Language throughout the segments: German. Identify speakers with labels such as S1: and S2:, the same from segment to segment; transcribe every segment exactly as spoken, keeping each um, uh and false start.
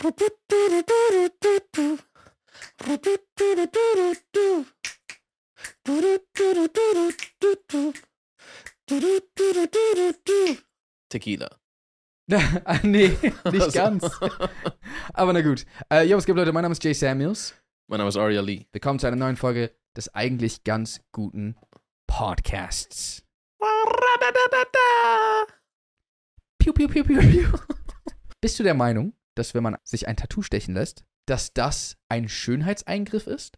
S1: Tequila.
S2: Nee, nicht ganz. Aber na gut. Äh, yo, was gibt, Leute? Mein Name ist Jay Samuels.
S1: Mein Name ist Aria Lee.
S2: Willkommen zu einer neuen Folge des eigentlich ganz guten Podcasts. Piu, piu, piu, piu, piu. Bist du der Meinung, dass wenn man sich ein Tattoo stechen lässt, dass das ein Schönheitseingriff ist?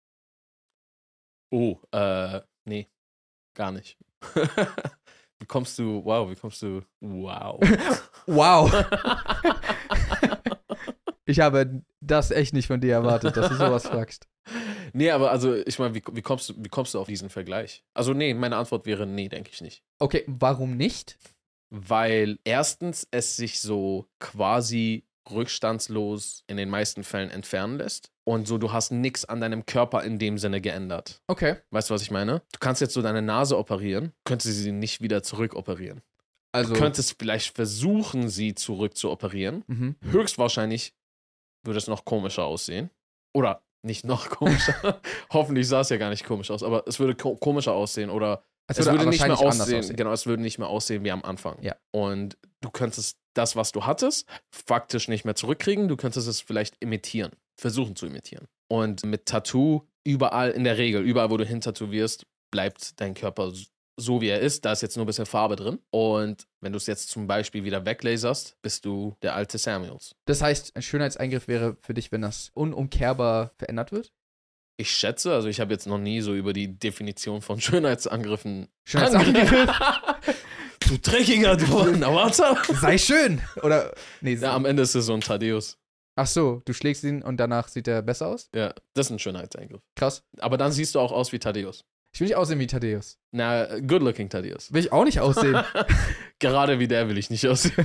S1: Oh, äh, nee, gar nicht. Wie kommst du, wow, wie kommst du, wow.
S2: Wow. Ich habe das echt nicht von dir erwartet, dass du sowas fragst.
S1: Nee, aber also, ich meine, wie, wie, kommst du, wie kommst du auf diesen Vergleich? Also, nee, meine Antwort wäre nee, denke ich nicht.
S2: Okay, warum nicht?
S1: Weil erstens es sich so quasi rückstandslos in den meisten Fällen entfernen lässt. Und so, du hast nichts an deinem Körper in dem Sinne geändert.
S2: Okay.
S1: Weißt du, was ich meine? Du kannst jetzt so deine Nase operieren, könntest sie nicht wieder zurückoperieren.
S2: Also,
S1: Du könntest vielleicht versuchen, sie zurück zu operieren.
S2: mhm.
S1: Höchstwahrscheinlich würde es noch komischer aussehen. Oder nicht noch komischer. Hoffentlich sah es ja gar nicht komisch aus, aber es würde ko- komischer aussehen oder
S2: Es
S1: es
S2: würde
S1: würde nicht mehr
S2: wahrscheinlich anders
S1: aussehen,
S2: aussehen.
S1: genau, es würde nicht mehr aussehen wie am Anfang.
S2: Ja.
S1: Und du könntest das, was du hattest, faktisch nicht mehr zurückkriegen. Du könntest es vielleicht imitieren, versuchen zu imitieren. Und mit Tattoo, überall in der Regel, überall, wo du hin tätowierst, bleibt dein Körper so, wie er ist. Da ist jetzt nur ein bisschen Farbe drin. Und wenn du es jetzt zum Beispiel wieder weglaserst, bist du der alte Samuels.
S2: Das heißt, ein Schönheitseingriff wäre für dich, wenn das unumkehrbar verändert wird?
S1: Ich schätze, also ich habe jetzt noch nie so über die Definition von Schönheitsangriffen
S2: Schönheitsangriff?
S1: Du dreckiger, du Nawata.
S2: Sei schön! Oder, nee,
S1: Ja, am Ende ist es so ein Thaddeus.
S2: ach so, du schlägst ihn und danach sieht er besser aus?
S1: Ja, das ist ein Schönheitseingriff.
S2: Krass.
S1: Aber dann siehst du auch aus wie Thaddeus.
S2: Ich will nicht aussehen wie Thaddeus.
S1: Na, good looking Thaddeus.
S2: Will ich auch nicht aussehen.
S1: Gerade wie der will ich nicht aussehen.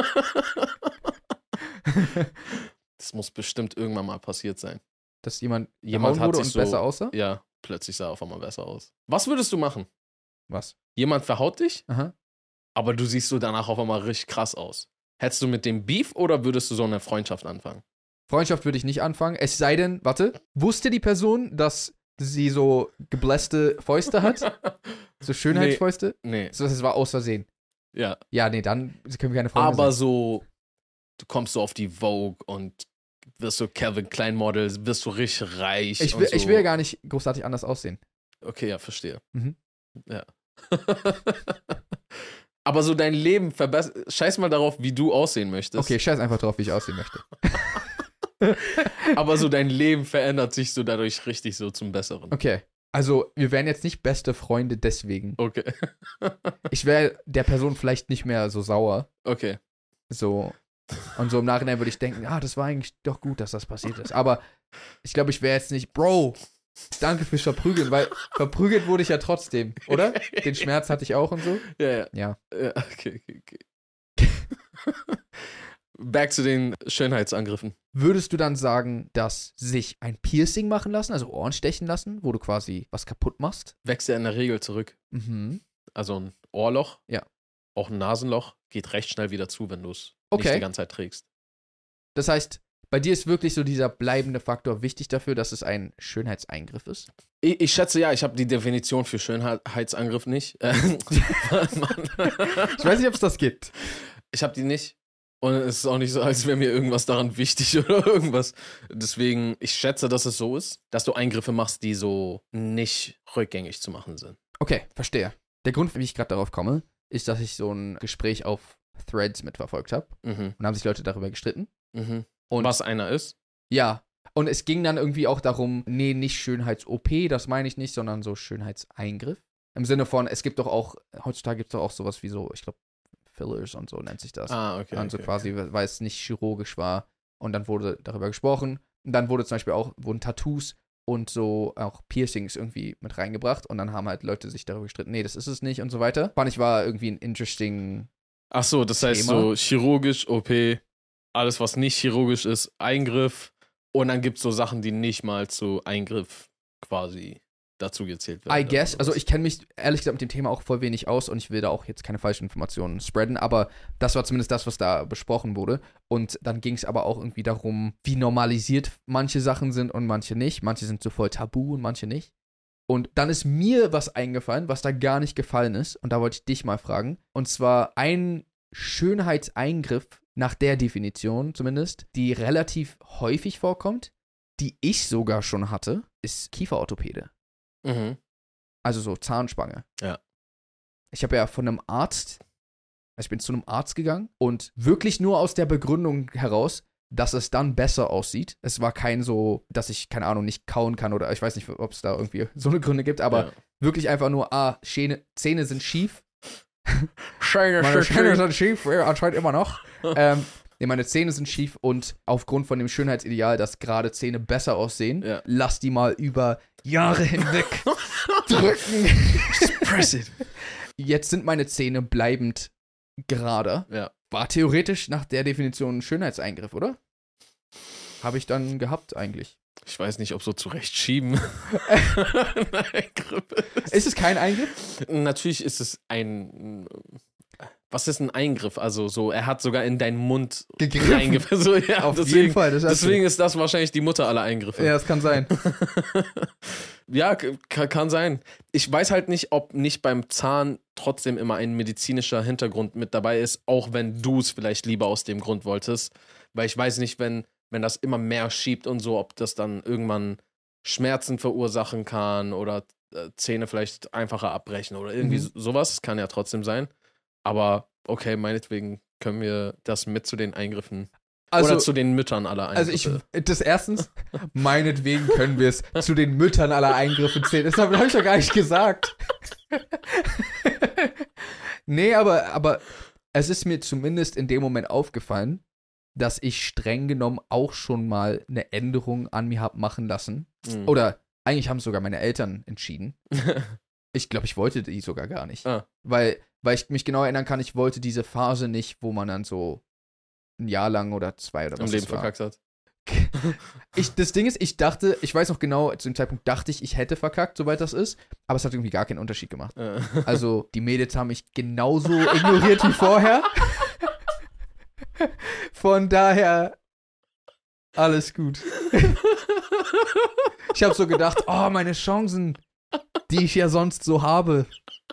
S1: Das muss bestimmt irgendwann mal passiert sein.
S2: Dass jemand,
S1: Jemand
S2: gehauen
S1: hat
S2: wurde
S1: sich
S2: und
S1: so,
S2: besser aussah?
S1: Ja, plötzlich sah er auf einmal besser aus. Was würdest du machen?
S2: Was?
S1: Jemand verhaut dich,
S2: Aha.
S1: aber du siehst so danach auf einmal richtig krass aus. Hättest du mit dem Beef oder würdest du so eine Freundschaft anfangen?
S2: Freundschaft würde ich nicht anfangen. Es sei denn, warte, wusste die Person, dass sie so geblässte Fäuste hat? So Schönheitsfäuste?
S1: Nee,
S2: So, das war aus Versehen.
S1: ja.
S2: Ja, nee, dann können wir keine Freunde
S1: Aber
S2: sein.
S1: so, du kommst so auf die Vogue und wirst so Calvin Klein Model, wirst so richtig reich.
S2: Ich
S1: und
S2: will,
S1: so.
S2: ich will ja gar nicht großartig anders aussehen.
S1: Okay, ja, verstehe.
S2: Mhm.
S1: Ja. Aber so dein Leben verbessert. Scheiß mal darauf, wie du aussehen möchtest.
S2: Okay, scheiß einfach drauf, wie ich aussehen möchte.
S1: Aber so dein Leben verändert sich so dadurch richtig so zum Besseren.
S2: Okay. Also, wir wären jetzt nicht beste Freunde deswegen.
S1: Okay.
S2: Ich wäre der Person vielleicht nicht mehr so sauer.
S1: Okay.
S2: So. Und so im Nachhinein würde ich denken, ah, das war eigentlich doch gut, dass das passiert ist. Aber ich glaube, ich wäre jetzt nicht, Bro, danke fürs Verprügeln, weil verprügelt wurde ich ja trotzdem, oder? Den Schmerz hatte ich auch und so.
S1: Ja, ja.
S2: Ja.
S1: Ja, okay, okay, okay. Back zu den Schönheitsangriffen.
S2: Würdest du dann sagen, dass sich ein Piercing machen lassen, also Ohren stechen lassen, wo du quasi was kaputt machst?
S1: Wächst ja in der Regel zurück.
S2: Mhm.
S1: Also ein Ohrloch,
S2: Ja.
S1: auch ein Nasenloch, geht recht schnell wieder zu, wenn du es
S2: Okay.
S1: nicht die ganze Zeit trägst.
S2: Das heißt, bei dir ist wirklich so dieser bleibende Faktor wichtig dafür, dass es ein Schönheitseingriff ist?
S1: Ich, ich schätze ja, ich habe die Definition für Schönheitsangriff nicht. Äh, Mann.
S2: Ich weiß nicht, ob es das gibt.
S1: Ich habe die nicht. Und es ist auch nicht so, als wäre mir irgendwas daran wichtig oder irgendwas. Deswegen, ich schätze, dass es so ist, dass du Eingriffe machst, die so nicht rückgängig zu machen sind.
S2: Okay, verstehe. Der Grund, wie ich gerade darauf komme, ist, dass ich so ein Gespräch auf Threads mitverfolgt habe.
S1: Mhm.
S2: Und da haben sich Leute darüber gestritten.
S1: Mhm.
S2: Und
S1: Was einer ist?
S2: ja. Und es ging dann irgendwie auch darum, nee, nicht Schönheits-O P, das meine ich nicht, sondern so Schönheitseingriff. Im Sinne von, es gibt doch auch, heutzutage gibt es doch auch sowas wie so, ich glaube, Fillers und so nennt sich das.
S1: Ah, okay.
S2: und so
S1: okay,
S2: quasi,
S1: okay.
S2: weil es nicht chirurgisch war. Und dann wurde darüber gesprochen. Und dann wurde zum Beispiel auch, wurden Tattoos und so auch Piercings irgendwie mit reingebracht. Und dann haben halt Leute sich darüber gestritten, nee, das ist es nicht und so weiter. Fand ich, war irgendwie ein interesting.
S1: Ach so, das heißt
S2: Thema.
S1: so chirurgisch, O P, alles, was nicht chirurgisch ist, Eingriff. Und dann gibt es so Sachen, die nicht mal zu Eingriff quasi dazu gezählt werden.
S2: I guess. Also ich kenne mich ehrlich gesagt mit dem Thema auch voll wenig aus und ich will da auch jetzt keine falschen Informationen spreaden, aber das war zumindest das, was da besprochen wurde. Und dann ging es aber auch irgendwie darum, wie normalisiert manche Sachen sind und manche nicht. Manche sind so voll tabu und manche nicht. Und dann ist mir was eingefallen, was da gar nicht gefallen ist. Und da wollte ich dich mal fragen. Und zwar ein Schönheitseingriff, nach der Definition zumindest, die relativ häufig vorkommt, die ich sogar schon hatte, ist Kieferorthopäde.
S1: Mhm.
S2: Also so Zahnspange.
S1: Ja.
S2: Ich habe ja von einem Arzt, also ich bin zu einem Arzt gegangen und wirklich nur aus der Begründung heraus, dass es dann besser aussieht. Es war kein so, dass ich, keine Ahnung, nicht kauen kann oder ich weiß nicht, ob es da irgendwie so eine Gründe gibt, aber ja. Wirklich einfach nur, ah, Schäne, Zähne sind schief.
S1: Schäne,
S2: meine Zähne sind schief, ja, anscheinend immer noch. ähm, nee, meine Zähne sind schief und aufgrund von dem Schönheitsideal, dass gerade Zähne besser aussehen, ja. Lass die mal über Jahre hinweg drücken.
S1: Press it.
S2: Jetzt sind meine Zähne bleibend gerade.
S1: Ja.
S2: War theoretisch nach der Definition ein Schönheitseingriff, oder? Habe ich dann gehabt eigentlich.
S1: Ich weiß nicht, ob so zurechtschieben ein Eingriff ist.
S2: Ist es kein Eingriff?
S1: Natürlich ist es ein... Was ist ein Eingriff? Also so, er hat sogar in deinen Mund
S2: gegriffen.
S1: Eingriff. So, ja,
S2: Auf
S1: deswegen,
S2: jeden Fall. Das
S1: deswegen ist das wahrscheinlich die Mutter aller Eingriffe.
S2: Ja, das kann sein.
S1: Ja, kann, kann sein. Ich weiß halt nicht, ob nicht beim Zahn trotzdem immer ein medizinischer Hintergrund mit dabei ist, auch wenn du es vielleicht lieber aus dem Grund wolltest. Weil ich weiß nicht, wenn, wenn das immer mehr schiebt und so, ob das dann irgendwann Schmerzen verursachen kann oder äh, Zähne vielleicht einfacher abbrechen oder irgendwie mhm. sowas. Kann ja trotzdem sein. Aber okay, meinetwegen können wir das mit zu den Eingriffen also, oder zu den Müttern aller Eingriffe.
S2: Also ich, das erstens, meinetwegen können wir es zu den Müttern aller Eingriffe zählen. Das habe ich doch gar nicht gesagt. Nee, aber, aber es ist mir zumindest in dem Moment aufgefallen, dass ich streng genommen auch schon mal eine Änderung an mir habe machen lassen. Mhm. Oder eigentlich haben es sogar meine Eltern entschieden. Ich glaube, ich wollte die sogar gar nicht.
S1: Ah.
S2: Weil, weil ich mich genau erinnern kann, ich wollte diese Phase nicht, wo man dann so ein Jahr lang oder zwei oder was
S1: im Leben verkackt hat.
S2: Ich, das Ding ist, ich dachte, ich weiß noch genau, zu dem Zeitpunkt dachte ich, ich hätte verkackt, soweit das ist, aber es hat irgendwie gar keinen Unterschied gemacht.
S1: Äh.
S2: Also, die Mädels haben mich genauso ignoriert wie vorher. Von daher, alles gut. Ich habe so gedacht, oh, meine Chancen, die ich ja sonst so habe.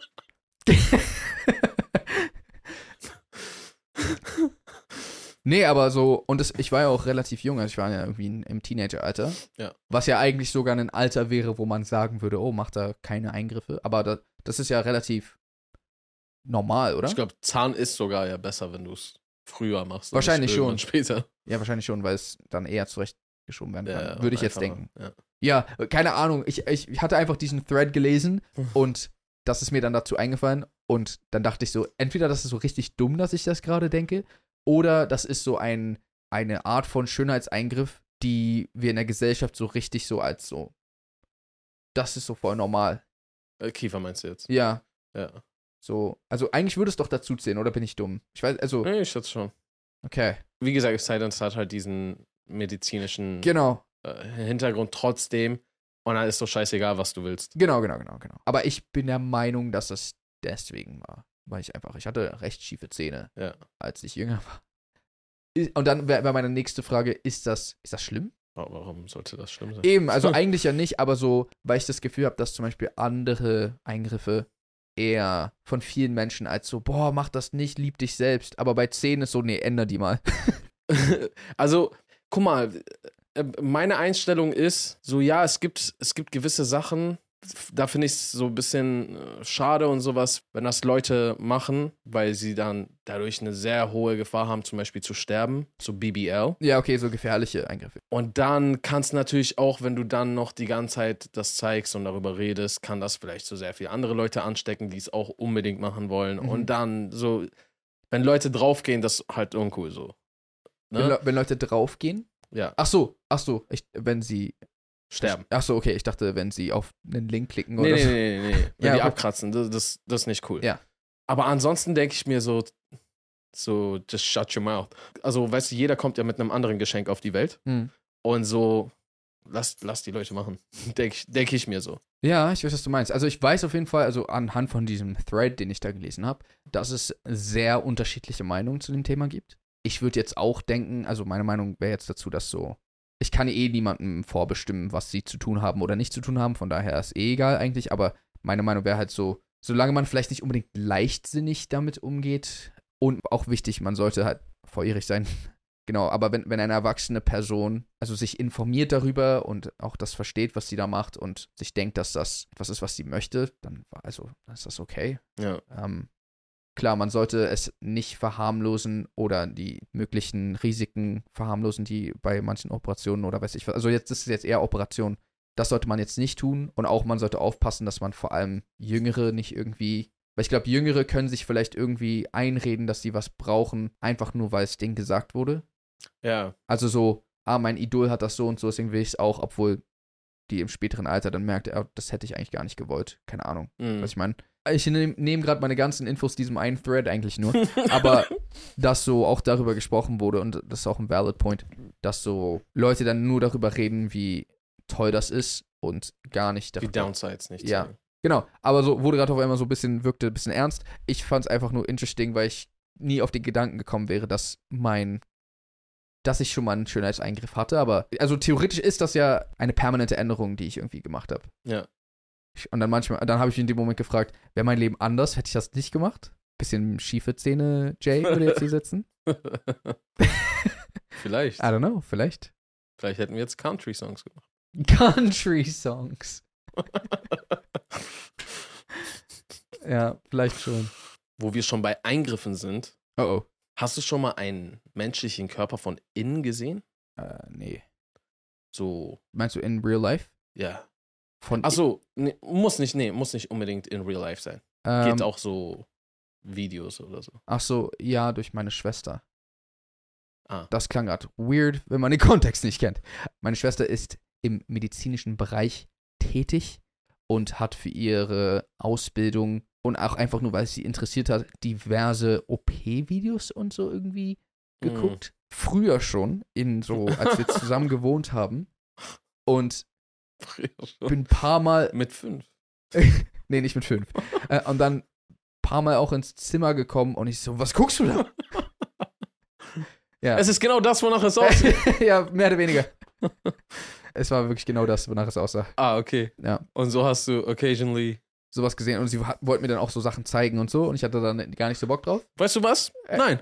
S2: Nee, aber so, und das, ich war ja auch relativ jung, also ich war ja irgendwie im Teenageralter.
S1: Ja.
S2: Was ja eigentlich sogar ein Alter wäre, wo man sagen würde, oh, macht da keine Eingriffe. Aber da, das ist ja relativ normal, oder?
S1: Ich glaube, Zahn ist sogar ja besser, wenn du es früher machst.
S2: Wahrscheinlich schon.
S1: Später.
S2: Ja, wahrscheinlich schon, weil es dann eher zurechtgeschoben werden kann.
S1: Ja,
S2: würde ich jetzt
S1: einfacher.
S2: denken.
S1: Ja.
S2: Ja, keine Ahnung. Ich, ich, ich hatte einfach diesen Thread gelesen und das ist mir dann dazu eingefallen. Und dann dachte ich so, entweder das ist so richtig dumm, dass ich das gerade denke, oder das ist so ein, eine Art von Schönheitseingriff, die wir in der Gesellschaft so richtig so als so, das ist so voll normal.
S1: Äh, Kiefer meinst du jetzt?
S2: Ja.
S1: Ja.
S2: So, also eigentlich würde es doch dazu zählen, oder bin ich dumm? Ich weiß, also.
S1: Nee, ich schätze schon.
S2: Okay.
S1: Wie gesagt, Silence hat halt diesen medizinischen
S2: genau.
S1: äh, Hintergrund trotzdem. Und dann ist doch scheißegal, was du willst.
S2: Genau, genau, genau, genau. Aber ich bin der Meinung, dass es deswegen war. Weil ich einfach, ich hatte recht schiefe Zähne,
S1: ja.
S2: als ich jünger war. Und dann wäre wär meine nächste Frage, ist das, ist das schlimm?
S1: Warum sollte das schlimm sein?
S2: Eben, also eigentlich ja nicht, aber so, weil ich das Gefühl habe, dass zum Beispiel andere Eingriffe eher von vielen Menschen als so, boah, mach das nicht, lieb dich selbst. Aber bei Zähnen ist so, nee, änder die mal.
S1: Also, guck mal, meine Einstellung ist, so ja, es gibt, es gibt gewisse Sachen, da finde ich es so ein bisschen schade und sowas, wenn das Leute machen, weil sie dann dadurch eine sehr hohe Gefahr haben, zum Beispiel zu sterben, so B B L.
S2: Ja, okay, so gefährliche Eingriffe.
S1: Und dann kann es natürlich auch, wenn du dann noch die ganze Zeit das zeigst und darüber redest, kann das vielleicht so sehr viele andere Leute anstecken, die es auch unbedingt machen wollen. Mhm. Und dann so, wenn Leute draufgehen, das ist halt uncool so. Ne?
S2: Wenn, Le- wenn Leute draufgehen?
S1: Ja.
S2: Ach so, ach so, ich, wenn sie
S1: sterben.
S2: Ach so, okay, ich dachte, wenn sie auf einen Link klicken
S1: nee,
S2: oder
S1: nee,
S2: so.
S1: Nee, nee, nee, wenn
S2: ja,
S1: die
S2: okay.
S1: abkratzen, das, das, das ist nicht cool.
S2: Ja.
S1: Aber ansonsten denke ich mir so, so, just shut your mouth. Also, weißt du, jeder kommt ja mit einem anderen Geschenk auf die Welt.
S2: Hm.
S1: Und so, lass, lass die Leute machen. Denke ich, denk ich mir so.
S2: Ja, ich weiß, was du meinst. Also ich weiß auf jeden Fall, also anhand von diesem Thread, den ich da gelesen habe, dass es sehr unterschiedliche Meinungen zu dem Thema gibt. Ich würde jetzt auch denken, also meine Meinung wäre jetzt dazu, dass so, ich kann eh niemandem vorbestimmen, was sie zu tun haben oder nicht zu tun haben, von daher ist eh egal eigentlich, aber meine Meinung wäre halt so, solange man vielleicht nicht unbedingt leichtsinnig damit umgeht und auch wichtig, man sollte halt volljährig sein. Genau, aber wenn, wenn eine erwachsene Person also sich informiert darüber und auch das versteht, was sie da macht und sich denkt, dass das etwas ist, was sie möchte, dann also dann ist das okay.
S1: Ja.
S2: Ähm, klar, man sollte es nicht verharmlosen oder die möglichen Risiken verharmlosen, die bei manchen Operationen oder weiß ich was. Also jetzt das ist jetzt eher Operation. Das sollte man jetzt nicht tun und auch man sollte aufpassen, dass man vor allem Jüngere nicht irgendwie, weil ich glaube, Jüngere können sich vielleicht irgendwie einreden, dass sie was brauchen, einfach nur, weil es denen gesagt wurde.
S1: Ja.
S2: Also so, ah, mein Idol hat das so und so, deswegen will ich es auch, obwohl die im späteren Alter dann merkt, ah, das hätte ich eigentlich gar nicht gewollt. Keine Ahnung,
S1: Mhm.
S2: was ich meine. Ich nehme nehm gerade meine ganzen Infos diesem einen Thread eigentlich nur, aber dass so auch darüber gesprochen wurde und das ist auch ein valid point, dass so Leute dann nur darüber reden, wie toll das ist und gar nicht
S1: Die
S2: darüber.
S1: Downsides nicht.
S2: Ja.
S1: zeigen.
S2: Genau, aber so wurde gerade auf einmal so ein bisschen, wirkte ein bisschen ernst. Ich fand es einfach nur interesting, weil ich nie auf den Gedanken gekommen wäre, dass mein, dass ich schon mal einen Schönheitseingriff hatte, aber also theoretisch ist das ja eine permanente Änderung, die ich irgendwie gemacht habe.
S1: Ja.
S2: Ich- Und dann manchmal, dann habe ich in dem Moment gefragt, wäre mein Leben anders, hätte ich das nicht gemacht? Bisschen schiefe Zähne, Jay würde jetzt hier sitzen.
S1: Vielleicht.
S2: I don't know, vielleicht.
S1: Vielleicht hätten wir jetzt Country-Songs gemacht.
S2: Country-Songs. Ja, vielleicht schon.
S1: Wo wir schon bei Eingriffen sind.
S2: Oh oh.
S1: Hast du schon mal einen menschlichen Körper von innen gesehen?
S2: Äh, nee.
S1: So,
S2: Meinst du in real life?
S1: ja.
S2: Von
S1: Achso, nee, muss nicht, nee, muss nicht unbedingt in real life sein.
S2: ähm,
S1: Geht auch so Videos oder so.
S2: Ach so, ja, durch meine Schwester.
S1: Ah.
S2: Das klang gerade weird, wenn man den Kontext nicht kennt. Meine Schwester ist im medizinischen Bereich tätig und hat für ihre Ausbildung und auch einfach nur, weil es sie interessiert hat, diverse O P-Videos und so irgendwie geguckt.
S1: Mhm.
S2: Früher schon, in so, als wir zusammen gewohnt haben. Und bin ein paar Mal,
S1: Mit fünf.
S2: nee, nicht mit fünf. äh, und dann ein paar Mal auch ins Zimmer gekommen und ich so, was guckst du da? Ja.
S1: Es ist genau das, wonach es aussieht.
S2: Ja, mehr oder weniger. Es war wirklich genau das, wonach es aussah.
S1: Ah, okay.
S2: Ja.
S1: Und so hast du occasionally.
S2: Sowas gesehen und sie hat, wollte mir dann auch so Sachen zeigen und so und ich hatte dann gar nicht so Bock drauf.
S1: Weißt du was?
S2: Äh.
S1: Nein.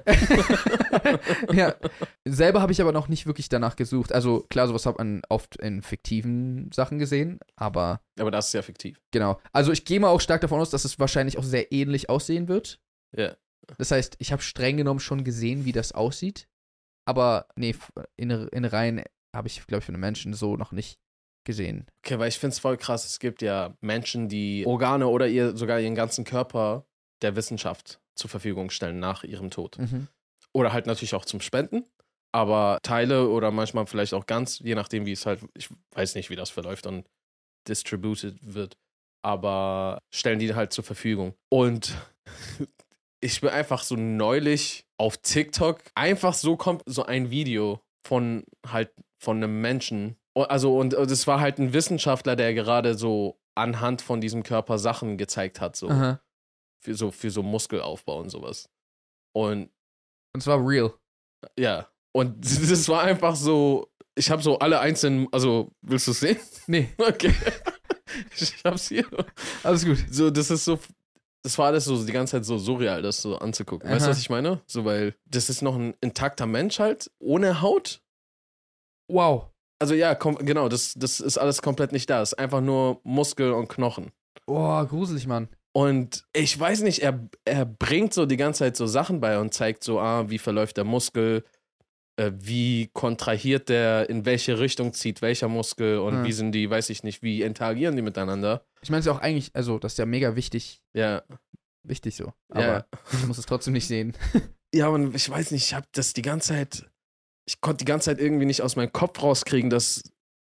S2: Ja. Selber habe ich aber noch nicht wirklich danach gesucht. Also klar, sowas hat man oft in fiktiven Sachen gesehen, aber
S1: Aber das ist ja fiktiv.
S2: genau. Also ich gehe mal auch stark davon aus, dass es wahrscheinlich auch sehr ähnlich aussehen wird.
S1: Ja.
S2: Das heißt, ich habe streng genommen schon gesehen, wie das aussieht. Aber nee, in, in Reihen habe ich, glaube ich, von den Menschen so noch nicht gesehen.
S1: Okay, weil ich finde es voll krass. Es gibt ja Menschen, die Organe oder ihr sogar ihren ganzen Körper der Wissenschaft zur Verfügung stellen nach ihrem Tod.
S2: Mhm.
S1: Oder halt natürlich auch zum Spenden. Aber Teile oder manchmal vielleicht auch ganz, je nachdem, wie es halt, ich weiß nicht, wie das verläuft und distributed wird. Aber stellen die halt zur Verfügung. Und ich bin einfach so neulich auf TikTok, einfach so kommt so ein Video von halt von einem Menschen. Also, und es war halt ein Wissenschaftler, der gerade so anhand von diesem Körper Sachen gezeigt hat, so
S2: Aha.
S1: für so, für so Muskelaufbau und sowas. Und
S2: Und es war real.
S1: ja, und das war einfach so, ich habe so alle einzelnen, also, willst du es sehen?
S2: Nee,
S1: Okay. Ich hab's hier.
S2: alles gut.
S1: So, das ist so, das war alles so die ganze Zeit so surreal, das so anzugucken. Weißt du,
S2: Aha.
S1: was ich meine? So, weil das ist noch ein intakter Mensch halt, ohne Haut.
S2: Wow.
S1: Also ja, kom- genau, das, das ist alles komplett nicht da. Es ist einfach nur Muskel und Knochen.
S2: Oh, gruselig, Mann.
S1: Und ich weiß nicht, er, er bringt so die ganze Zeit so Sachen bei und zeigt so, ah, wie verläuft der Muskel, äh, wie kontrahiert der, in welche Richtung zieht welcher Muskel und
S2: Ja.
S1: wie sind die, weiß ich nicht, wie interagieren die miteinander.
S2: Ich meine, es ist ja auch eigentlich, also, das ist ja mega wichtig,
S1: Ja,
S2: wichtig so. Aber
S1: ja.
S2: ich muss es trotzdem nicht sehen.
S1: Ja, und ich weiß nicht, ich habe das die ganze Zeit, ich konnte die ganze Zeit irgendwie nicht aus meinem Kopf rauskriegen, dass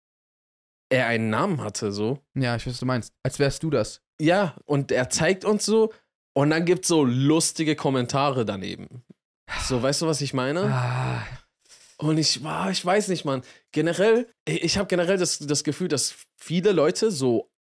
S1: er einen Namen hatte, so.
S2: Ja, ich weiß, was du meinst. Als wärst du das.
S1: Ja, und er zeigt uns so und dann gibt's so lustige Kommentare daneben. So, weißt du, was ich meine?
S2: Ah,
S1: Und ich war, ich weiß nicht, Mann. Generell, ich habe generell das, das Gefühl, dass viele Leute so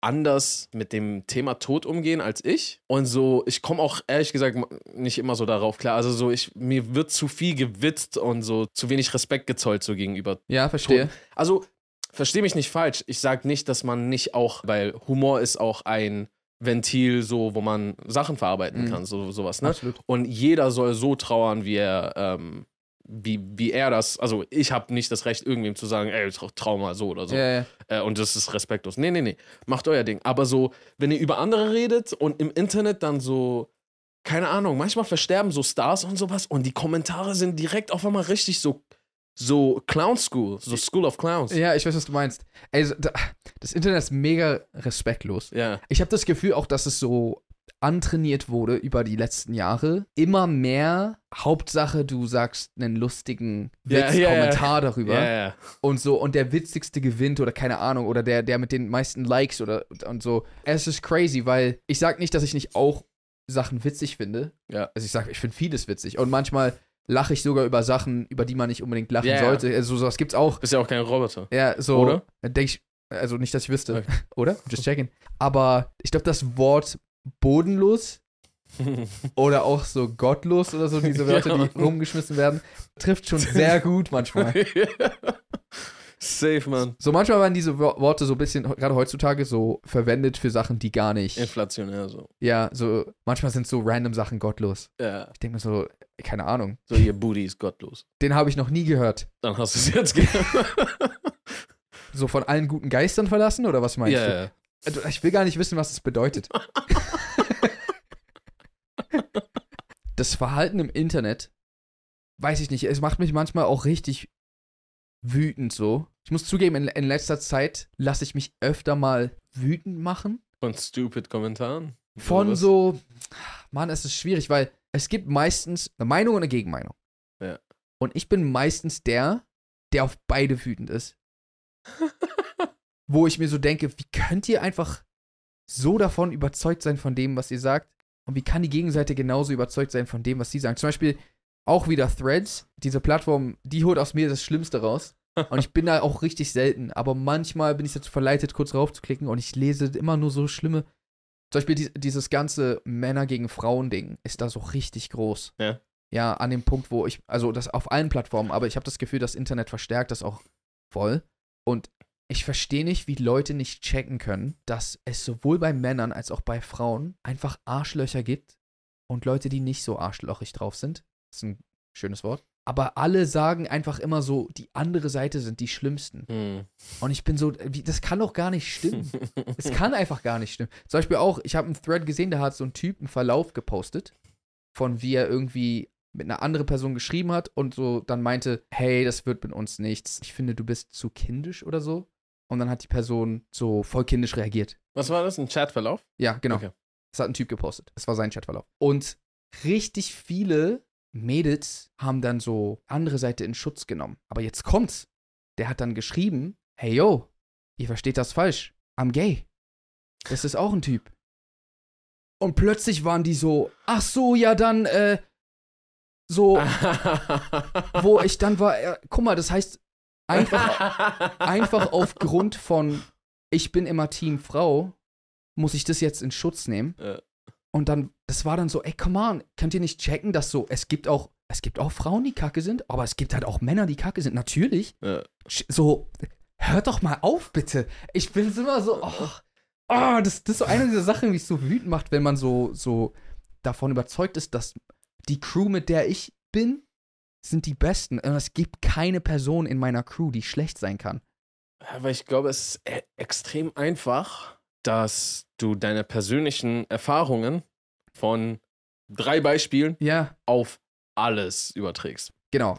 S1: anders mit dem Thema Tod umgehen als ich. Und so, ich komme auch ehrlich gesagt nicht immer so darauf klar. Also so, ich, mir wird zu viel gewitzt und so zu wenig Respekt gezollt so gegenüber.
S2: Ja, verstehe.
S1: Toten. Also, verstehe mich nicht falsch. Ich sage nicht, dass man nicht auch, weil Humor ist auch ein Ventil, so, wo man Sachen verarbeiten
S2: Mhm.
S1: kann, so, sowas, ne?
S2: Absolut.
S1: Und jeder soll so trauern, wie er, ähm, wie, wie er das, also ich habe nicht das Recht, irgendwem zu sagen, ey, trau, trau mal so oder so.
S2: Ja, ja.
S1: Äh, und das ist respektlos. Nee, nee, nee. Macht euer Ding. Aber so, wenn ihr über andere redet und im Internet dann so, keine Ahnung, manchmal versterben so Stars und sowas und die Kommentare sind direkt auf einmal richtig so, so Clown School, so School of Clowns.
S2: Ja, ich weiß, was du meinst. Ey, so, da, das Internet ist mega respektlos.
S1: Ja.
S2: Ich habe das Gefühl auch, dass es so antrainiert wurde über die letzten Jahre. Immer mehr, Hauptsache, du sagst einen lustigen
S1: Ja,
S2: Witz,
S1: ja, ja.
S2: Kommentar darüber.
S1: Ja, ja.
S2: Und so, und der witzigste gewinnt oder keine Ahnung, oder der, der mit den meisten Likes oder und so. Es ist crazy, weil ich sag nicht, dass ich nicht auch Sachen witzig finde.
S1: Ja.
S2: Also ich sag, ich finde vieles witzig. Und manchmal lache ich sogar über Sachen, über die man nicht unbedingt lachen
S1: Ja, ja.
S2: sollte. Also sowas gibt's auch.
S1: Bist ja auch kein Roboter.
S2: Ja, so.
S1: Oder?
S2: Dann denk ich, also nicht, dass ich wüsste.
S1: Okay.
S2: Oder? Just checking. Aber ich glaube, das Wort bodenlos oder auch so gottlos oder so, diese Wörter,
S1: Ja.
S2: die rumgeschmissen werden, trifft schon sehr gut manchmal.
S1: Safe, Mann.
S2: So manchmal werden diese Wo- Worte so ein bisschen, gerade heutzutage, so verwendet für Sachen, die gar nicht.
S1: Inflationär so.
S2: Ja, so, manchmal sind so random Sachen gottlos.
S1: Ja.
S2: Ich denke mir so, keine Ahnung.
S1: So, ihr Booty ist gottlos.
S2: Den habe ich noch nie gehört.
S1: Dann hast du es jetzt gehört.
S2: So von allen guten Geistern verlassen oder was meinst
S1: Ja,
S2: du?
S1: ja.
S2: Also, ich will gar nicht wissen, was das bedeutet. Das Verhalten im Internet, weiß ich nicht, es macht mich manchmal auch richtig wütend so. Ich muss zugeben, in, in letzter Zeit lasse ich mich öfter mal wütend machen.
S1: Von stupid Kommentaren.
S2: Von
S1: Oder was?
S2: so, Mann, es ist schwierig, weil es gibt meistens eine Meinung und eine Gegenmeinung.
S1: Ja.
S2: Und ich bin meistens der, der auf beide wütend ist. Wo ich mir so denke, wie könnt ihr einfach so davon überzeugt sein von dem, was ihr sagt? Und wie kann die Gegenseite genauso überzeugt sein von dem, was sie sagen? Zum Beispiel auch wieder Threads, diese Plattform, die holt aus mir das Schlimmste raus. Und ich bin da auch richtig selten. Aber manchmal bin ich dazu verleitet, kurz raufzuklicken und ich lese immer nur so schlimme. Zum Beispiel die, dieses ganze Männer gegen Frauen-Ding ist da so richtig groß.
S1: Ja.
S2: Ja, an dem Punkt, wo ich, also das auf allen Plattformen, aber ich habe das Gefühl, das Internet verstärkt das auch voll. Und ich verstehe nicht, wie Leute nicht checken können, dass es sowohl bei Männern als auch bei Frauen einfach Arschlöcher gibt und Leute, die nicht so arschlochig drauf sind. Das ist ein schönes Wort. Aber alle sagen einfach immer so, die andere Seite sind die Schlimmsten.
S1: Hm.
S2: Und ich bin so, wie, das kann doch gar nicht stimmen. Es kann einfach gar nicht stimmen. Zum Beispiel auch, ich habe einen Thread gesehen, da hat so ein Typ einen Verlauf gepostet, von wie er irgendwie mit einer anderen Person geschrieben hat und so dann meinte, hey, das wird mit uns nichts. Ich finde, du bist zu kindisch oder so. Und dann hat die Person so voll kindisch reagiert.
S1: Was war das? Ein Chatverlauf?
S2: Ja, genau.
S1: Okay.
S2: Das hat ein Typ gepostet. Das war sein Chatverlauf. Und richtig viele Mädels haben dann so andere Seite in Schutz genommen. Aber jetzt kommt's. Der hat dann geschrieben, hey yo, ihr versteht das falsch. I'm gay. Das ist auch ein Typ. Und plötzlich waren die so, ach so, ja dann, äh, so, wo ich dann war, äh, guck mal, das heißt, einfach, einfach aufgrund von, ich bin immer Team Frau, muss ich das jetzt in Schutz nehmen.
S1: Ja.
S2: Und dann, das war dann so, ey, come on, könnt ihr nicht checken, dass so, es gibt auch, es gibt auch Frauen, die kacke sind, aber es gibt halt auch Männer, die kacke sind, natürlich.
S1: Ja.
S2: So, hört doch mal auf, bitte. Ich bin so immer so, oh, oh das, das ist so eine dieser Sachen, die mich so wütend macht, wenn man so, so davon überzeugt ist, dass die Crew, mit der ich bin, sind die Besten. Und es gibt keine Person in meiner Crew, die schlecht sein kann.
S1: Aber ich glaube, es ist e- extrem einfach, dass du deine persönlichen Erfahrungen von drei Beispielen
S2: Ja,
S1: auf alles überträgst.
S2: genau.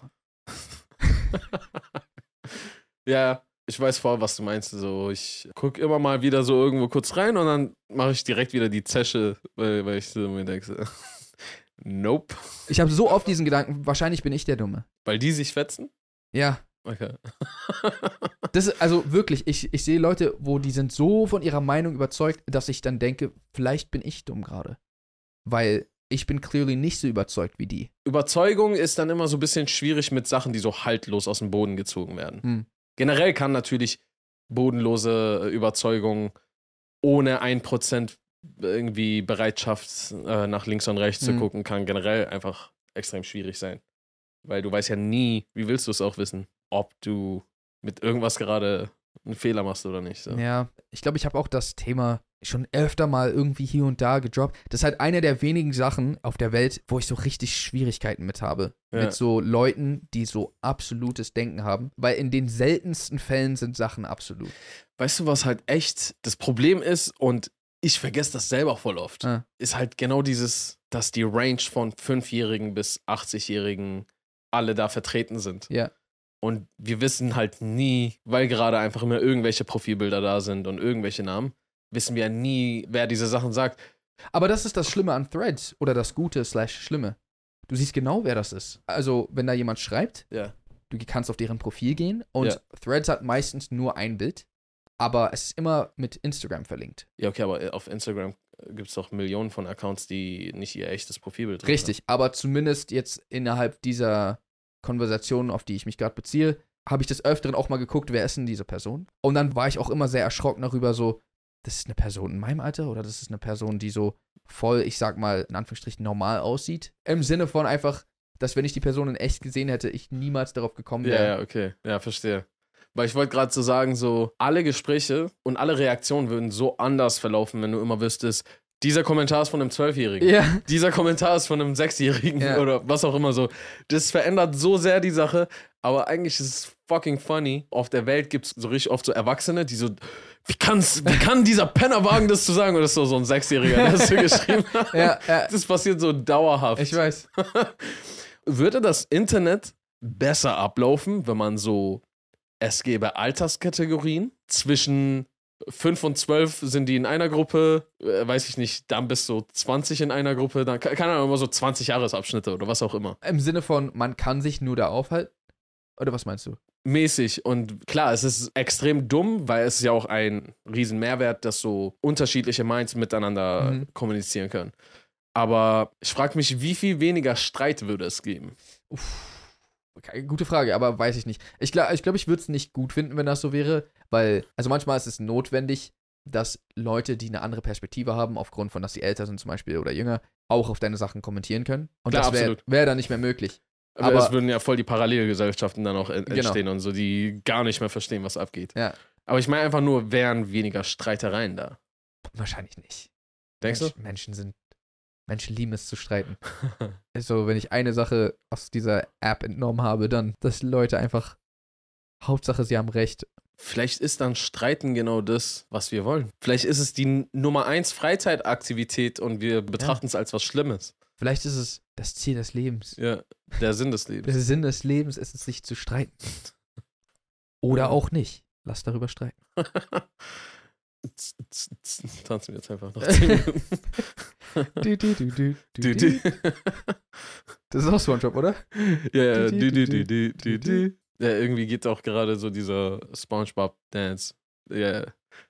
S1: Ja, ich weiß voll, was du meinst. So, ich gucke immer mal wieder so irgendwo kurz rein und dann mache ich direkt wieder die Zesche, weil, weil ich so mir denke, so, nope.
S2: Ich habe so oft diesen Gedanken, wahrscheinlich bin ich der Dumme.
S1: Weil die sich fetzen?
S2: Ja.
S1: Okay.
S2: Das ist, also wirklich, ich, ich sehe Leute, wo die sind so von ihrer Meinung überzeugt, dass ich dann denke, vielleicht bin ich dumm gerade. Weil ich bin clearly nicht so überzeugt wie die.
S1: Überzeugung ist dann immer so ein bisschen schwierig mit Sachen, die so haltlos aus dem Boden gezogen werden.
S2: Hm.
S1: Generell kann natürlich bodenlose Überzeugung ohne ein Prozent irgendwie Bereitschaft äh, nach links und rechts
S2: Mhm.
S1: zu gucken, kann generell einfach extrem schwierig sein. Weil du weißt ja nie, wie willst du es auch wissen, ob du mit irgendwas gerade einen Fehler machst oder nicht. So.
S2: Ja, ich glaube, ich habe auch das Thema schon öfter mal irgendwie hier und da gedroppt. Das ist halt eine der wenigen Sachen auf der Welt, wo ich so richtig Schwierigkeiten mit habe.
S1: Ja.
S2: Mit so Leuten, die so absolutes Denken haben. Weil in den seltensten Fällen sind Sachen absolut.
S1: Weißt du, was halt echt das Problem ist, und ich vergesse das selber voll oft,
S2: Ah.
S1: ist halt genau dieses, dass die Range von fünfjährigen bis achtzigjährigen alle da vertreten sind.
S2: Ja.
S1: Und wir wissen halt nie, weil gerade einfach immer irgendwelche Profilbilder da sind und irgendwelche Namen, wissen wir nie, wer diese Sachen sagt.
S2: Aber das ist das Schlimme an Threads oder das Gute slash Schlimme. Du siehst genau, wer das ist. Also, wenn da jemand schreibt,
S1: Ja.
S2: du kannst auf deren Profil gehen und
S1: Ja.
S2: Threads hat meistens nur ein Bild, aber es ist immer mit Instagram verlinkt.
S1: Ja, okay, aber auf Instagram gibt es doch Millionen von Accounts, die nicht ihr echtes Profilbild drin
S2: Richtig, aber zumindest jetzt innerhalb dieser Konversation, auf die ich mich gerade beziehe, habe ich des Öfteren auch mal geguckt, wer ist denn diese Person? Und dann war ich auch immer sehr erschrocken darüber, so, das ist eine Person in meinem Alter oder das ist eine Person, die so voll, ich sag mal, in Anführungsstrichen normal aussieht. Im Sinne von einfach, dass wenn ich die Person in echt gesehen hätte, ich niemals darauf gekommen
S1: Ja,
S2: wäre.
S1: ja, okay. Ja, verstehe. Weil ich wollte gerade so sagen, so alle Gespräche und alle Reaktionen würden so anders verlaufen, wenn du immer wüsstest, dieser Kommentar ist von einem Zwölfjährigen.
S2: Ja.
S1: Dieser Kommentar ist von einem Sechsjährigen
S2: Ja.
S1: oder was auch immer so. Das verändert so sehr die Sache, aber eigentlich ist es fucking funny. Auf der Welt gibt es so richtig oft so Erwachsene, die so, wie kann's, wie kann dieser Penner wagen, das zu sagen? Oder ist so, so ein Sechsjähriger, der das so geschrieben hat.
S2: Ja, ja.
S1: Das passiert so dauerhaft.
S2: Ich weiß.
S1: Würde das Internet besser ablaufen, wenn man so, es gäbe Alterskategorien zwischen fünf und zwölf sind die in einer Gruppe, äh, weiß ich nicht, dann bis so zwanzig in einer Gruppe, dann kann keine Ahnung, immer so zwanzig Jahresabschnitte oder was auch immer.
S2: Im Sinne von, man kann sich nur da aufhalten? Oder was meinst du?
S1: Mäßig. Und klar, es ist extrem dumm, weil es ist ja auch ein riesen Mehrwert, dass so unterschiedliche Minds miteinander
S2: Mhm.
S1: kommunizieren können. Aber ich frage mich, wie viel weniger Streit würde es geben?
S2: Uff. Okay, gute Frage, aber weiß ich nicht. Ich glaube, ich, glaub, ich würde es nicht gut finden, wenn das so wäre, weil, also manchmal ist es notwendig, dass Leute, die eine andere Perspektive haben, aufgrund von, dass sie älter sind zum Beispiel oder jünger, auch auf deine Sachen kommentieren können. Und
S1: Klar,
S2: das wäre
S1: absolut.
S2: wär dann nicht mehr möglich.
S1: Aber
S2: Aber-
S1: es würden ja voll die Parallelgesellschaften dann auch en-
S2: Genau.
S1: entstehen und so, die gar nicht mehr verstehen, was abgeht.
S2: Ja.
S1: Aber ich meine einfach nur, wären weniger Streitereien da.
S2: Wahrscheinlich nicht.
S1: Denkst
S2: Mensch, Menschen sind, Menschen lieben es zu streiten. Also, wenn ich eine Sache aus dieser App entnommen habe, dann, dass Leute einfach, Hauptsache, sie haben recht.
S1: du? Vielleicht ist dann Streiten genau das, was wir wollen. Vielleicht ist es die N- Nummer eins Freizeitaktivität und wir betrachten es als was Schlimmes.
S2: Vielleicht ist es das Ziel des Lebens.
S1: Ja, der Sinn des
S2: Der
S1: Lebens.
S2: Sinn des Lebens ist es, sich zu streiten. Oder auch nicht. Lass darüber streiten.
S1: Tanzen wir jetzt einfach noch zehn Minuten.
S2: Du, du, du, du,
S1: Du,
S2: du,
S1: du.
S2: Das ist auch SpongeBob, oder?
S1: Ja, ja,
S2: Du,
S1: du,
S2: du,
S1: du,
S2: du,
S1: du, du, du. Ja, irgendwie geht auch gerade so dieser SpongeBob-Dance. Ja.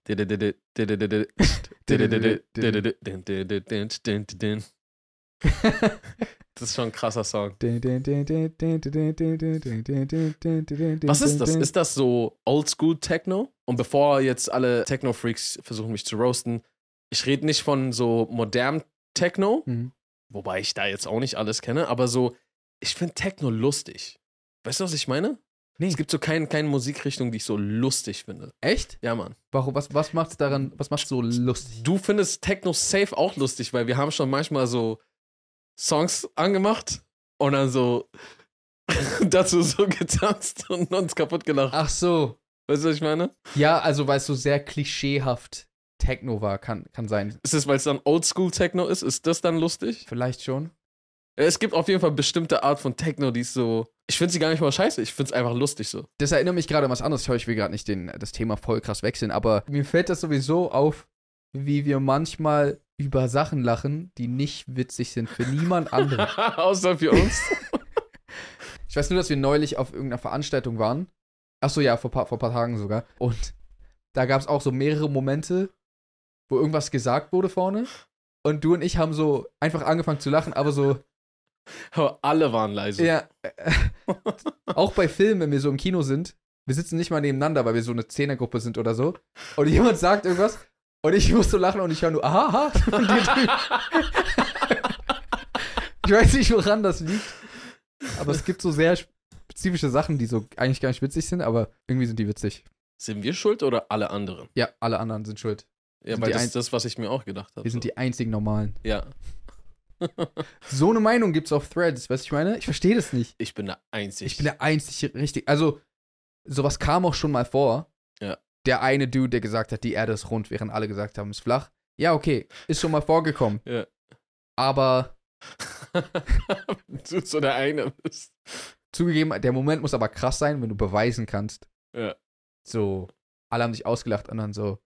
S1: Das ist schon ein krasser Song. Was ist das? Ist das so Oldschool-Techno? Und bevor jetzt alle Techno-Freaks versuchen, mich zu roasten, ich rede nicht von so modernem Techno,
S2: Mhm.
S1: wobei ich da jetzt auch nicht alles kenne, aber so, ich finde Techno lustig. Weißt du, was ich meine?
S2: Nee.
S1: Es gibt so kein, keine Musikrichtung, die ich so lustig finde.
S2: Echt?
S1: Ja, Mann.
S2: Warum, was, was macht's daran, was macht's so lustig?
S1: Du findest Techno safe auch lustig, weil wir haben schon manchmal so Songs angemacht und dann so dazu so getanzt und uns kaputt gelacht.
S2: Ach so.
S1: Weißt du, was ich meine?
S2: Ja, also weil es so sehr klischeehaft Techno war, kann, kann sein.
S1: Ist es, weil es dann Oldschool-Techno ist? Ist das dann lustig?
S2: Vielleicht schon.
S1: Es gibt auf jeden Fall bestimmte Art von Techno, die ist so. Ich finde sie gar nicht mal scheiße, ich finde es einfach lustig so.
S2: Das erinnert mich gerade an was anderes. Ich will gerade nicht den, das Thema voll krass wechseln, aber mir fällt das sowieso auf, wie wir manchmal über Sachen lachen, die nicht witzig sind für niemand anderen.
S1: Außer für uns.
S2: Ich weiß nur, dass wir neulich auf irgendeiner Veranstaltung waren. Achso, ja, vor, paar- vor ein paar Tagen sogar. Und da gab es auch so mehrere Momente, wo irgendwas gesagt wurde vorne. Und du und ich haben so einfach angefangen zu lachen, aber so,
S1: Aber alle waren leise.
S2: ja, äh, auch bei Filmen, wenn wir so im Kino sind, wir sitzen nicht mal nebeneinander, weil wir so eine Zehnergruppe sind oder so. Und jemand sagt irgendwas Und ich muss so lachen und ich höre nur, aha, aha. Von dir drüben. Ich weiß nicht, woran das liegt. Aber es gibt so sehr spezifische Sachen, die so eigentlich gar nicht witzig sind, aber irgendwie sind die witzig.
S1: Sind wir schuld oder alle anderen?
S2: Ja, alle anderen sind schuld.
S1: Ja,
S2: sind
S1: weil
S2: die
S1: das
S2: ein-
S1: ist das, was ich mir auch gedacht habe.
S2: Wir sind
S1: so.
S2: die einzigen Normalen.
S1: Ja.
S2: So eine Meinung gibt's auf Threads, weißt du, ich meine? Ich verstehe das nicht.
S1: Ich bin der Einzige.
S2: Ich bin der einzige richtig. Also, sowas kam auch schon mal vor.
S1: Ja.
S2: Der eine Dude, der gesagt hat, die Erde ist rund, während alle gesagt haben, ist flach. Ja, okay, ist schon mal vorgekommen.
S1: Ja.
S2: Aber
S1: du so der eine bist.
S2: zugegeben, der Moment muss aber krass sein, wenn du beweisen kannst.
S1: Ja.
S2: So, alle haben dich ausgelacht und dann so.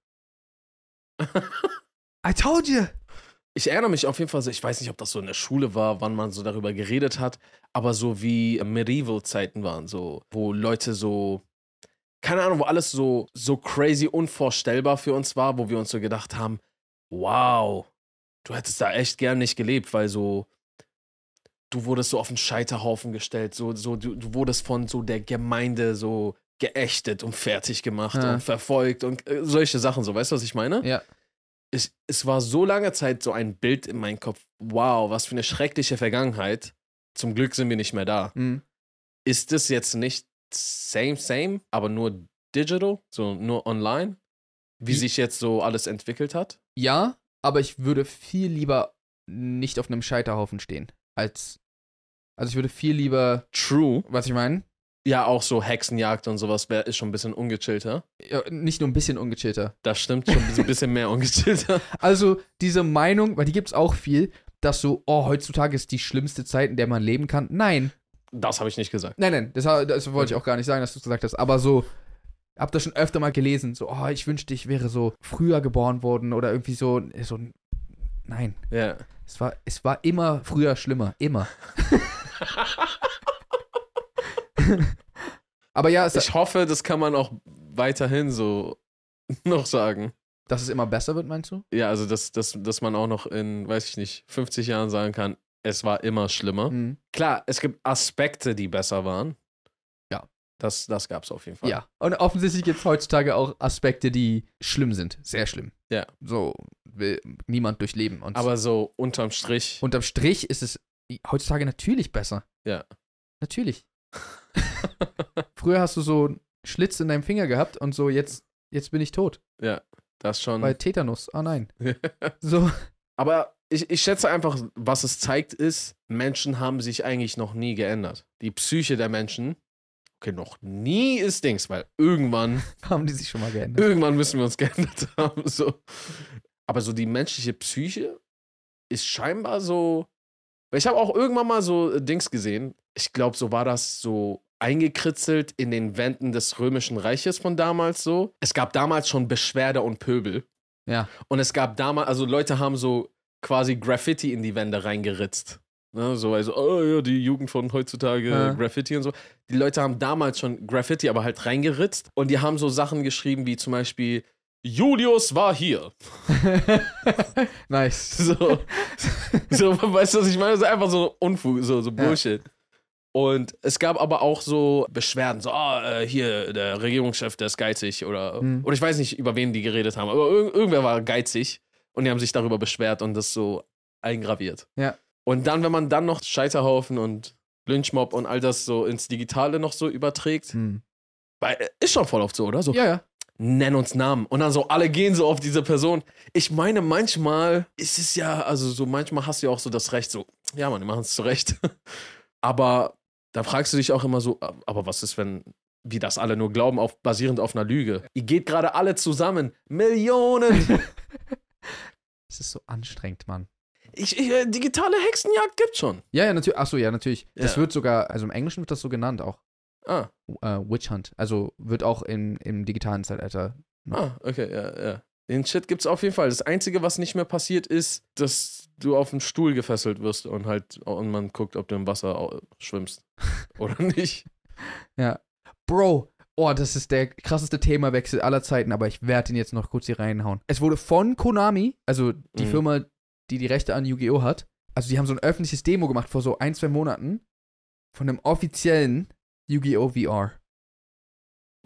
S2: I told you!
S1: Ich erinnere mich auf jeden Fall so, ich weiß nicht, ob das so in der Schule war, wann man so darüber geredet hat, aber so wie Medieval-Zeiten waren, so, wo Leute so, keine Ahnung, wo alles so, so crazy unvorstellbar für uns war, wo wir uns so gedacht haben, wow, du hättest da echt gern nicht gelebt, weil so, du wurdest so auf den Scheiterhaufen gestellt, so, so, du, du wurdest von so der Gemeinde so geächtet und fertig gemacht
S2: Ja.
S1: und verfolgt und äh, solche Sachen, so, weißt du, was ich meine?
S2: Ja.
S1: Es, es war so lange Zeit so ein Bild in meinem Kopf, wow, was für eine schreckliche Vergangenheit. Zum Glück sind wir nicht mehr da.
S2: Mhm.
S1: Ist das jetzt nicht same, same, aber nur digital, so nur online, wie
S2: Wie-
S1: sich jetzt so alles entwickelt hat?
S2: Ja, aber ich würde viel lieber nicht auf einem Scheiterhaufen stehen, als. Also, ich würde viel lieber.
S1: True.
S2: Was ich meine?
S1: Ja, auch so Hexenjagd und sowas wär, ist schon ein bisschen ungechillter.
S2: Ja, nicht nur ein bisschen ungechillter.
S1: Das stimmt, schon ein bisschen mehr ungechillter.
S2: Also, diese Meinung, weil die gibt's auch viel, dass so, oh, heutzutage ist die schlimmste Zeit, in der man leben kann. Nein.
S1: Das habe ich nicht gesagt.
S2: Nein, nein, das, das wollte ich auch gar nicht sagen, dass du es gesagt hast. Aber so, hab das schon öfter mal gelesen, so, oh, ich wünschte, ich wäre so früher geboren worden oder irgendwie so, so nein.
S1: Ja.
S2: Es war, es war immer früher schlimmer, immer. Aber ja, es,
S1: Ich hoffe, das kann man auch weiterhin so noch sagen.
S2: dass es immer besser wird, meinst du?
S1: Ja, also dass, dass, dass man auch noch in, weiß ich nicht, fünfzig Jahren sagen kann, es war immer schlimmer.
S2: Mhm.
S1: Klar, es gibt Aspekte, die besser waren.
S2: Ja.
S1: Das, das gab es auf jeden Fall.
S2: Ja. Und offensichtlich gibt es heutzutage auch Aspekte, die schlimm sind. Sehr schlimm.
S1: Ja.
S2: So will niemand durchleben. Und
S1: Aber so unterm Strich.
S2: unterm Strich ist es heutzutage natürlich besser.
S1: Ja.
S2: Natürlich. Früher hast du so einen Schlitz in deinem Finger gehabt und so, jetzt, jetzt bin ich tot.
S1: Ja, das schon.
S2: Bei Tetanus. Ah nein. So.
S1: Aber ich, ich schätze einfach, was es zeigt, ist, Menschen haben sich eigentlich noch nie geändert. Die Psyche der Menschen, okay, noch nie ist Dings, weil irgendwann,
S2: Haben die sich schon mal geändert.
S1: irgendwann müssen wir uns geändert haben. So. Aber so die menschliche Psyche ist scheinbar so. Weil ich habe auch irgendwann mal so äh, Dings gesehen. Ich glaube, so war das so eingekritzelt in den Wänden des Römischen Reiches von damals so. Es gab damals schon Beschwerde und Pöbel.
S2: Ja.
S1: Und es gab damals, also Leute haben so quasi Graffiti in die Wände reingeritzt. Ne, so, also, oh ja, die Jugend von heutzutage,
S2: Ja.
S1: Graffiti und so. Die Leute haben damals schon Graffiti, aber halt reingeritzt. Und die haben so Sachen geschrieben wie zum Beispiel, Julius war hier.
S2: Nice.
S1: So, so, weißt du, was ich meine? So einfach so Unfug, so, so Bullshit. Und es gab aber auch so Beschwerden, so, ah, äh, hier, der Regierungschef, der ist geizig oder,
S2: Hm.
S1: oder ich weiß nicht, über wen die geredet haben, aber ir irgendwer war geizig und die haben sich darüber beschwert und das so eingraviert.
S2: Ja.
S1: Und dann, wenn man dann noch Scheiterhaufen und Lynchmob und all das so ins Digitale noch so überträgt,
S2: Hm.
S1: weil, äh, ist schon voll oft so, oder? So,
S2: Ja, ja.
S1: nenn uns Namen. Und dann so, alle gehen so auf diese Person. Ich meine, manchmal ist es ja, also so, manchmal hast du ja auch so das Recht, so, ja, Mann, die machen es zurecht. Aber da fragst du dich auch immer so, aber was ist, wenn wir das alle nur glauben, auf, basierend auf einer Lüge? Ihr geht gerade alle zusammen. Millionen!
S2: Es ist so anstrengend, Mann.
S1: Ich, ich, äh, digitale Hexenjagd gibt's schon.
S2: Ja, ja, natürlich. Achso, ja, natürlich. Das
S1: Ja.
S2: wird sogar, also im Englischen wird das so genannt auch.
S1: Ah,
S2: Äh, Witch Hunt. Also wird auch im, im digitalen Zeitalter.
S1: ah, okay, ja, ja. Den Shit gibt's auf jeden Fall. Das Einzige, was nicht mehr passiert, ist, dass du auf einen Stuhl gefesselt wirst und halt, und man guckt, ob du im Wasser au- schwimmst. Oder nicht.
S2: Ja. Bro, oh, das ist der krasseste Themawechsel aller Zeiten, aber ich werde ihn jetzt noch kurz hier reinhauen. Es wurde von Konami, also die
S1: Mhm.
S2: Firma, die die Rechte an Yu-Gi-Oh! Hat, also die haben so ein öffentliches Demo gemacht vor so ein, zwei Monaten von einem offiziellen Yu-Gi-Oh! V R.
S1: Oh.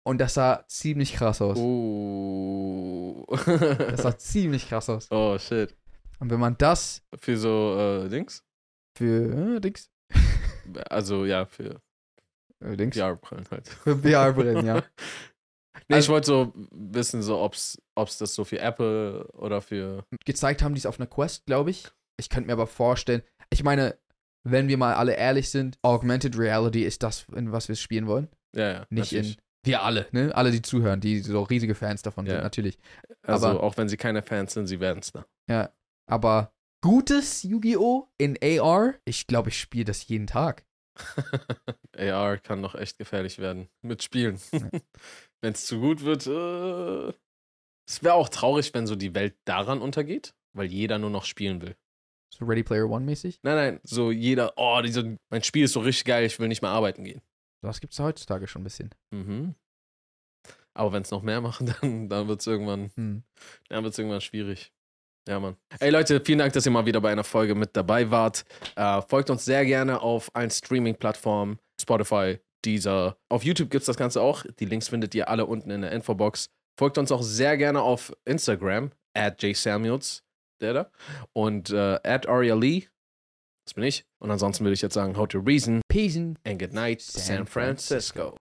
S2: Und das sah ziemlich krass aus.
S1: Oh.
S2: Das sah ziemlich krass aus.
S1: Oh, shit.
S2: Und wenn man das
S1: Für so, äh, Dings?
S2: für, äh, Dings,
S1: Also, ja, für
S2: äh, Dings,
S1: V R-Brillen halt.
S2: für V R-Brillen, ja.
S1: Nee,
S2: Also-
S1: ich wollte so wissen, so, ob's, ob's das so für Apple oder für.
S2: Gezeigt haben die es auf einer Quest, glaube ich. Ich könnte mir aber vorstellen, ich meine, wenn wir mal alle ehrlich sind, Augmented Reality ist das, in was wir spielen wollen.
S1: Ja, ja.
S2: Nicht
S1: natürlich.
S2: in, wir alle, ne? Alle, die zuhören, die so riesige Fans davon
S1: Ja.
S2: sind, natürlich.
S1: Also,
S2: aber-
S1: auch wenn sie keine Fans sind, sie werden es da.
S2: Ja, aber gutes Yu-Gi-Oh! In A R, ich glaube, ich spiele das jeden Tag.
S1: A R kann noch echt gefährlich werden. Mit Spielen.
S2: Ja.
S1: Wenn es zu gut wird, äh. Es wäre auch traurig, wenn so die Welt daran untergeht, weil jeder nur noch spielen will.
S2: So Ready Player One mäßig.
S1: Nein, nein, so jeder, oh, diese, mein Spiel ist so richtig geil, ich will nicht mehr arbeiten gehen.
S2: Das gibt es heutzutage schon ein bisschen.
S1: Mhm. Aber wenn es noch mehr machen, dann, dann wird es irgendwann,
S2: Hm.
S1: dann wird's irgendwann schwierig. Ja, Mann. Ey, Leute, vielen Dank, dass ihr mal wieder bei einer Folge mit dabei wart. Äh, folgt uns sehr gerne auf allen Streaming-Plattformen, Spotify, Deezer. Auf YouTube gibt es das Ganze auch. Die Links findet ihr alle unten in der Infobox. Folgt uns auch sehr gerne auf Instagram, at jsamuels, der da. Und äh, at Aria Lee, das bin ich. Und ansonsten würde ich jetzt sagen, how to reason
S2: Peace.
S1: and good night, San Francisco.